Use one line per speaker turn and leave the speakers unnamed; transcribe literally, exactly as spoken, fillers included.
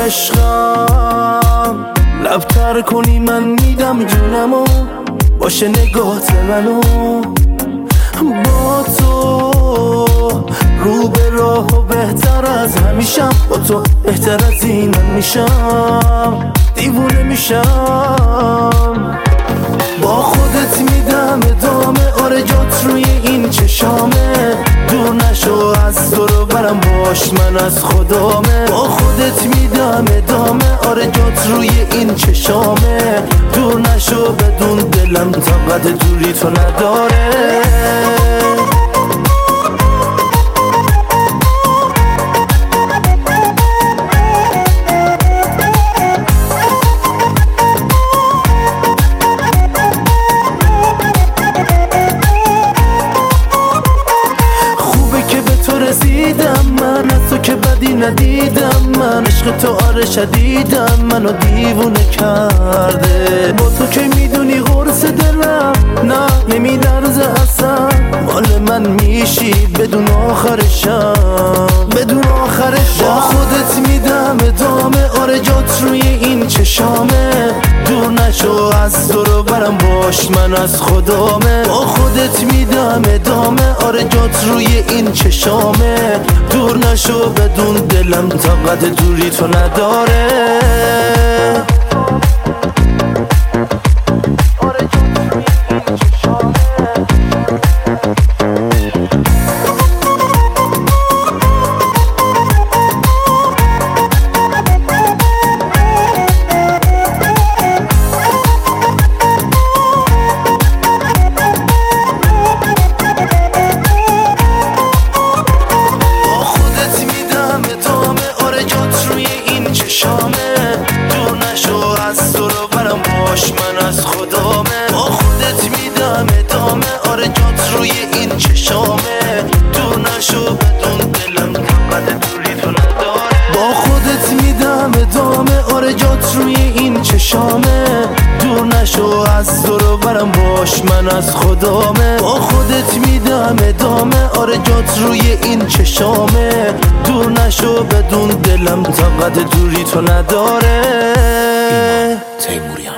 عشقم لبتر کنی من میدم جونمو باشه نگات منو با تو رو به راه و بهتر از همیشم با تو بهتر از این من میشم دیوونه میشم با خودت میدم ادامه آره جات روی این چشامه دور نشو از تو رو برم باش من از خدامه با خودت میدم ادامه آره جات روی این چشامه دور نشو بدون دلم طاقت دوری تو نداره رسیدم من از تو که بدی ندیدم من عشق تو آره شدیدم منو دیوونه کرده با تو که میدونی قرص دلم نه نمیدرزه اصلا مال من میشی بدون آخرشم بدون آخرشم با خودت میدم ادامه آره جات روی این چشامه دور نشو از تو رو برم باش من از خدامه با خودت میدم ادامه آره جات روی این چشامه دور نشو بدون دلم طاقت دوری تو نداره دور نشو از تو رو برم باش من از خدامه با خودت میدم ادامه آره جات روی این چشامه دور نشو بدون دلم طاقت دوری تو نداره با خودت میدم ادامه آره جات روی این چشامه دور نشو از تو رو برم باش من از خدامه با خودت میدم ادامه آره جات روی این چشامه دور نشو بدون دلم طاقت دوری تو نداره.
تیموریان